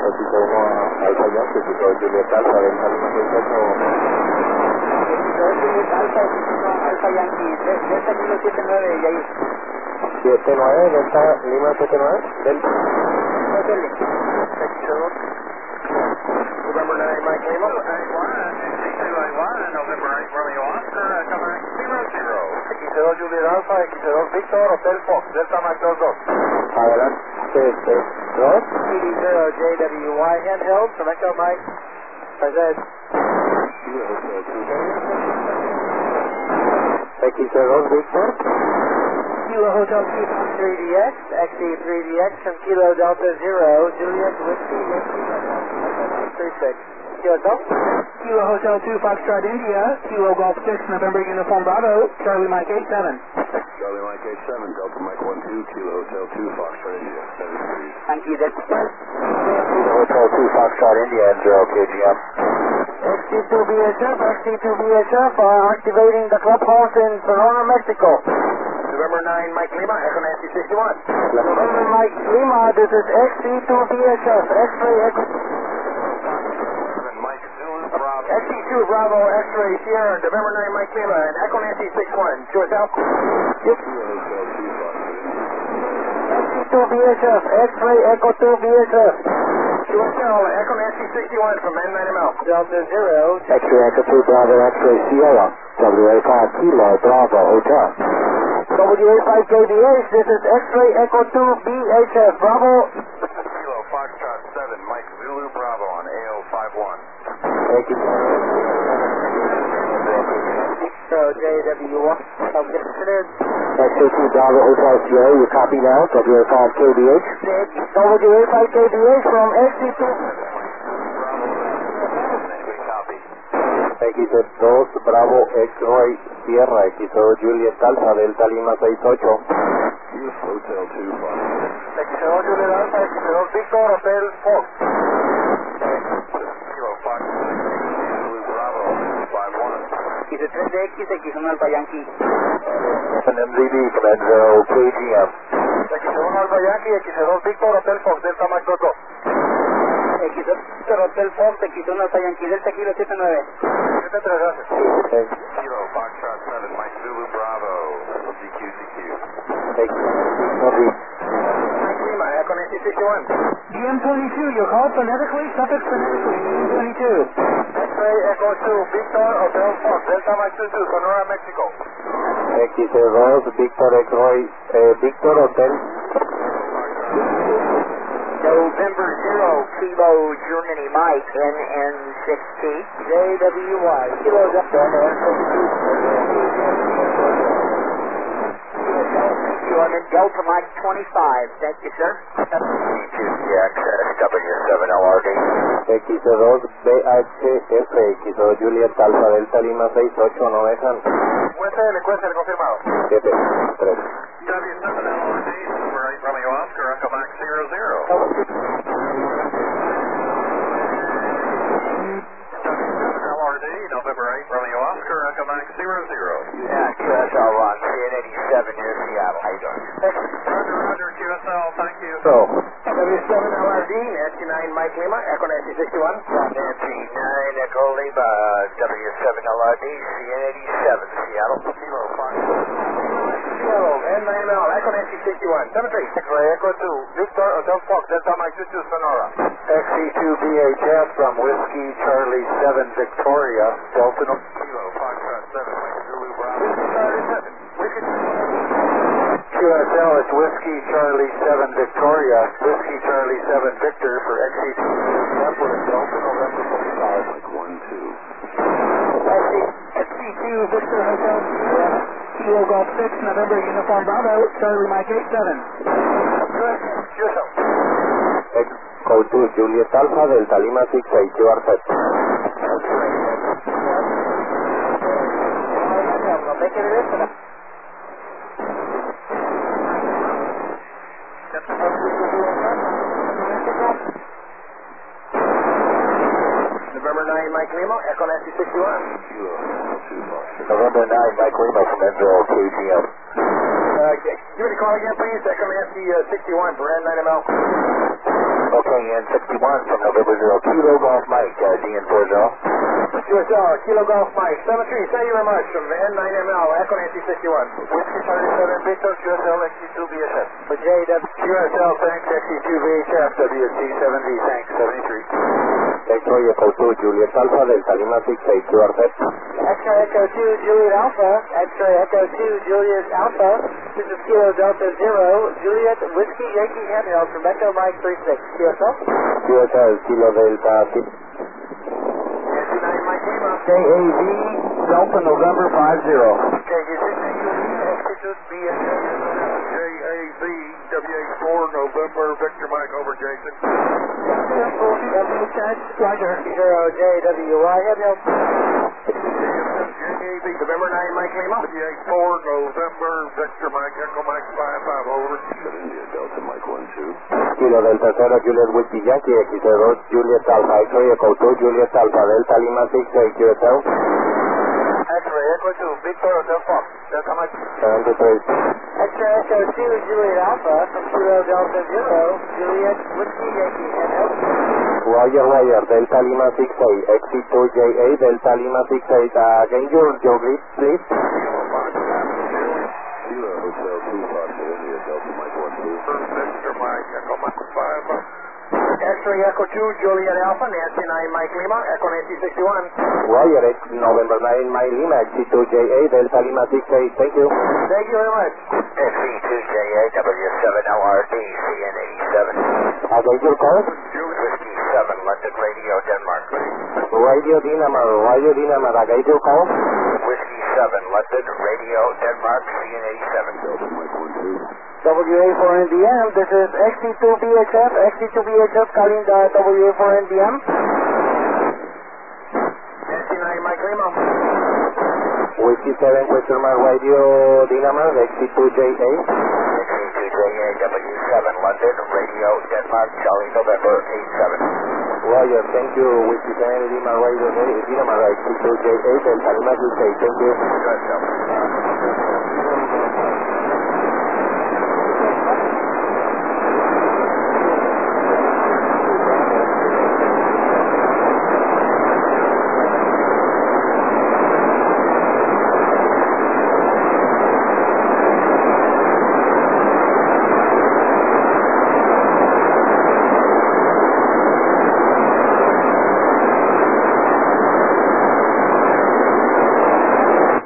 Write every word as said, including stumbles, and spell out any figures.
X uno Alfa Yankee, X dos Juliet Alfa, Delta Lima seis ocho. X dos Juliet Alfa, X uno Alfa Yankee, Delta Kilo siete nueve, y ahí. siete nueve, Delta Lima siete nueve, Delta. Hotel. X dos. November nine, Mike Lima. November eight, Romeo Oscar, Comac zero zero. X dos Juliet Alpha, X dos Victor, Hotel Fox, Delta Mike dos dos. Adelante, dos. P D zero J W Y handheld from Echo Mike. Present. X dos Victor. Kilo Hotel two three D X, X E three D X from Kilo Delta Zero, Juliet Whiskey, Whiskey, three six. Kilo Golf. Kilo Hotel two Foxtrot India, Kilo Golf six November Uniform Bravo, Charlie Mike eight seven. Charlie Mike eight seven, Delta Mike one two, Kilo Hotel two Foxtrot India, seven three. Thank you, that's Kilo Hotel two Foxtrot India and zero K G M. X T two B H F, X T two B H F are activating the clubhouse in Sonora, Mexico. November nine, Mike Lima, Echo Nancy sixty-one. November Mike Lima, this is X T two B H F, X-ray X. Mike Zulu Bravo. X T two Bravo, X-ray Sierra, November nine, Mike Lima, and Echo Nancy sixty-one. Q S L. X T two B H F, X-ray Echo two B H F. Q S L, Echo Nancy sixty-one from N nine M L. Delta Zero. X-ray Echo two Bravo, X-ray Sierra, W A five Kilo Bravo Hotel. W A five K B H, this is X-ray Echo two B H F, Bravo. Kilo Foxtrot seven, Mike Zulu Bravo on A O five one. Thank you. So J W Y, I'll get considered. X A two Bravo Hotel Sierra, you copy now, W A five K B H. W A five K B H from X T two. X dos Bravo X-Ray Sierra, X dos Juliet Alpha, Delta Lima seis ocho. Hotel two Fox. X dos Juliet Alpha, X dos Victor, Hotel Fox. Kilo Fox Zulu Bravo five one. X tres D X, X uno Alfa Yankee. And M Z B from zero K G M. X uno Alpha Yankee, X dos Victor, Hotel Fox, Delta Mike dos dos. X dos Hotel Fox, X uno Alfa Yankee, Delta Kilo siete nueve. siete tres, gracias. Kilo Foxtrot seven, Mike Zulu Bravo, G Q G Q. X Mike Lima, Echo Nancy sixty-one. D M twenty-two, you're called phonetically, suffix phonetically, D M twenty-two. X-Ray Echo two, Victor, Hotel Fox, Delta Mike two two, Sonora, Mexico. X dos, Victor, X-Ray, eh, Victor, Hotel. November zero, Kilo Germany Mike, N N six T, J W Y, Kilo Delta I'm in Delta Mike twenty-five, thank you, sir. G two C X S W seven L R D. X dos B H F, X dos Juliet Alpha, Delta Lima seis ocho, no dejan. Cuéntale, cuéntale, confirmado. siete tres. W seven L R D, November eight, Romeo Oscar, Echo Max zero zero. L R D, November eight, Romeo Oscar, Echo Max zero zero. Yeah, Q S L Ron, C N eighty-seven near Seattle. How you doing? Roger, Roger, Q S L, thank you. So, W seven L R D, Nancy nine, Mike Lima, Echo Nancy sixty-one. Nancy nine, Echo Lima, W seven L R D, C N eighty-seven, Seattle. Kilo Fox. Seattle, N nine M L, Echo Nancy sixty-one. seven three. X-Ray Echo two, Victor, Hotel Fox, Delta Mike two two, Sonora. X E two B H F from Whiskey Charlie seven, Victoria, Delta. Kilo Foxtrot seven, Mike Zulu Bravo. Q S L, it's Whiskey Charlie seven, Victoria, Whiskey Charlie seven, Victor for X E two November, Delta November forty-five. Mike one two. X T two Victor Hotel Sierra, Kilo Golf six November Uniform Bravo, Charlie Mike eight seven. Q S L. X Code two, Juliet Alpha, Delta Lima six eight, Q R set. November nine, Mike Lima, Echo Nancy sixty-one. November nine, Mike Lima from Enville, K G M. Uh, give me the call again, please. Echo Nancy uh, sixty-one for N nine M L. Echo K N sixty-one from November zero Kilo Golf Mike, uh, D N forty. Q S L, Kilo Golf Mike, seven three, thank you very much, from N nine M L, Echo Nancy sixty-one. Whiskey Charlie seven Victor, Q S L X C two B S F. For J W. Q S L, thanks, X C two V H F, W C seven V, thanks, seventy-three. X-Ray Echo two, Juliet Alpha, Delta Lima six eight, Q R Z. X-Ray Echo two, Juliet Alpha. X-Ray Echo two, Juliet Alpha. This is Kilo Delta Zero, Juliet Whiskey Yankee handheld from Echo Mike three six. Q S L? Q S L, Kilo Delta six. Nancy nine Mike Lima. K A V, Delta November five zero. K A V, X C two B S F. J A V, W A four, November, Victor Mike, over Jason. W check, Roger. Zero J W Y handheld. J A V, November nine Mike Lima. W A four, November, Victor Mike, Echo Mike five five, over. India Delta Mike one two. Kilo Delta zero, Juliet Whiskey Yankee, X C two, Juliet Alpha, X-Ray Echo two, Juliet Alpha, Delta Lima six eight, Q S L. X-Ray Echo two, Victor Hotel Fox, Delta Mike. seventy-three. X-Ray Echo two, Juliet Alpha from Kilo Delta Zero, Juliet Whiskey Yankee handheld. Wire Wire, Delta Lima six eight, X C two J A, Delta Lima six eight, uh, can you your grid, please? Kilo Hotel two, Fox, India Delta Mike one two. Victor Mike, Echo Mike five five. X-Ray Echo two, Juliet Alpha, Nancy nine Mike Lima, Echo Nancy sixty-one. Wire X November nine, Mike Lima, X C two J A, Delta Lima six eight, thank you. Thank you very much. X C two J A, W seven L R D, C N eighty-seven. Uh, can you call? Whiskey seven, London Radio, Denmark. Radio Dynamo, Radio Dynamo, uh, can you call? Whiskey seven, London Radio, Denmark, C N eighty-seven. W A four N D M, this is X C two B H F, X C two B H F calling the W A four N D M. Nancy nine Mike Lima. Whiskey seven, question mark, Radio Dynamo, X C two J A. X C two J A, W seven, London Radio, Denmark, Charlie November eight seven. Roger, thank you. Whiskey seven, Lima Radio Dynamo, X C two J A, Delta Lima six eight, thank you.